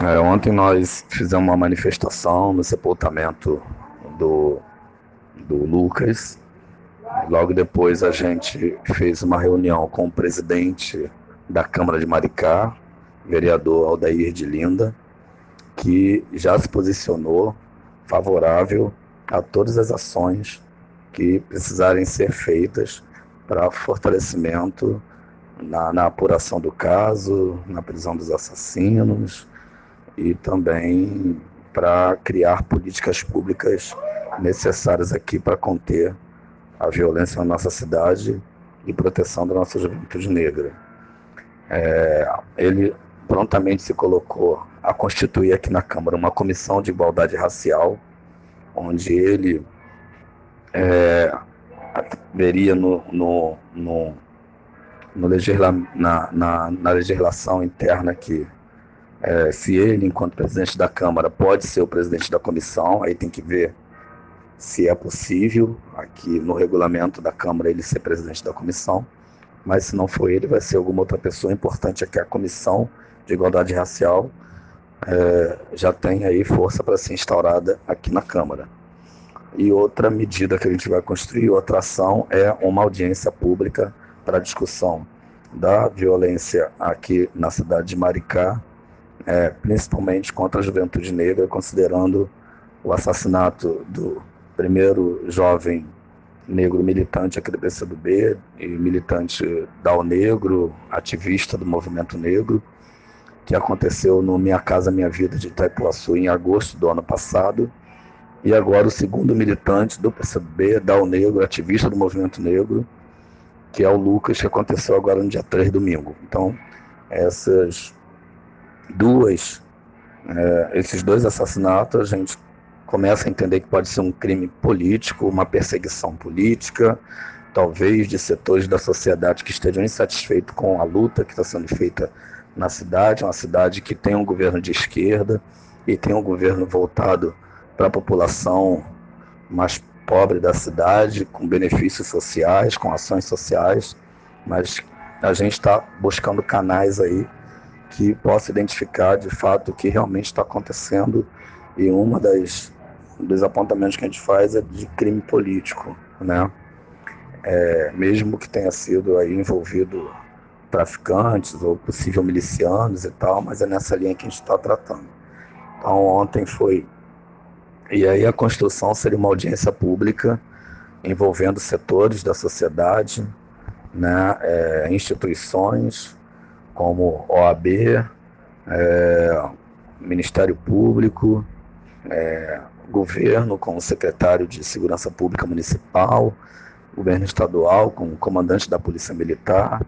Ontem nós fizemos uma manifestação no sepultamento do, do Lucas. Logo depois a gente fez uma reunião com o presidente da Câmara de Maricá, vereador Aldair de Linda, que já se posicionou favorável a todas as ações que precisarem ser feitas para fortalecimento na apuração do caso, na prisão dos assassinos e também para criar políticas públicas necessárias aqui para conter a violência na nossa cidade e proteção da nossa juventude negra. Ele prontamente se colocou a constituir aqui na Câmara uma comissão de igualdade racial, onde ele veria na legislação interna aqui, se ele, enquanto presidente da Câmara, pode ser o presidente da comissão. Aí tem que ver se é possível, aqui no regulamento da Câmara, ele ser presidente da comissão, mas se não for ele, vai ser alguma outra pessoa importante aqui. A Comissão de Igualdade Racial já tem aí força para ser instaurada aqui na Câmara. E outra medida que a gente vai construir, outra ação, é uma audiência pública para discussão da violência aqui na cidade de Maricá, principalmente contra a juventude negra, considerando o assassinato do primeiro jovem negro militante aqui do PCdoB e militante da O Negro, ativista do movimento negro, que aconteceu no Minha Casa Minha Vida de Itaipuaçu em agosto do ano passado, e agora o segundo militante do PCdoB, da O Negro, ativista do movimento negro, que é o Lucas, que aconteceu agora no dia 3, domingo. Então, esses dois assassinatos, a gente começa a entender que pode ser um crime político, uma perseguição política, talvez de setores da sociedade que estejam insatisfeitos com a luta que está sendo feita na cidade, uma cidade que tem um governo de esquerda e tem um governo voltado para a população mais pobre da cidade, com benefícios sociais, com ações sociais, mas a gente está buscando canais aí que possa identificar de fato o que realmente está acontecendo, e dos apontamentos que a gente faz é de crime político, né? Mesmo que tenha sido aí envolvido traficantes ou possível milicianos e tal, mas é nessa linha que a gente está tratando. Então ontem foi, e aí a construção seria uma audiência pública envolvendo setores da sociedade, né? Instituições como OAB, Ministério Público, governo com o secretário de Segurança Pública Municipal, governo estadual com o comandante da Polícia Militar,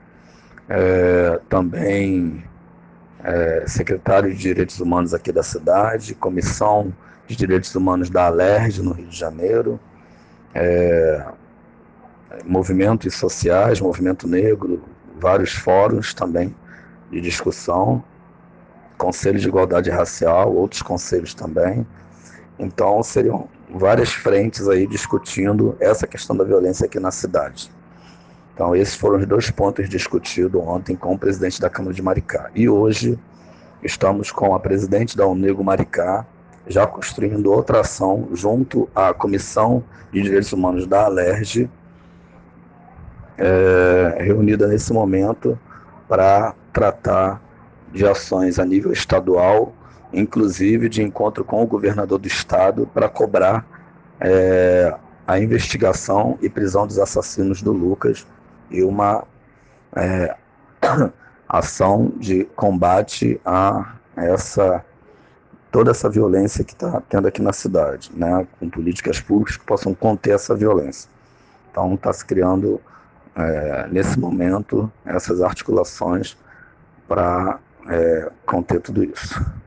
também secretário de Direitos Humanos aqui da cidade, Comissão de Direitos Humanos da Alerj no Rio de Janeiro, movimentos sociais, movimento negro, vários fóruns também de discussão, Conselho de Igualdade Racial, outros conselhos também. Então seriam várias frentes aí discutindo essa questão da violência aqui na cidade. Então esses foram os dois pontos discutidos ontem com o presidente da Câmara de Maricá. E hoje estamos com a presidente da O Negro Maricá, já construindo outra ação junto à Comissão de Direitos Humanos da Alerj, reunida nesse momento para tratar de ações a nível estadual, inclusive de encontro com o governador do estado, para cobrar a investigação e prisão dos assassinos do Lucas e uma ação de combate a toda essa violência que está tendo aqui na cidade, né, com políticas públicas que possam conter essa violência. Então está se criando, nesse momento, essas articulações para conter tudo isso.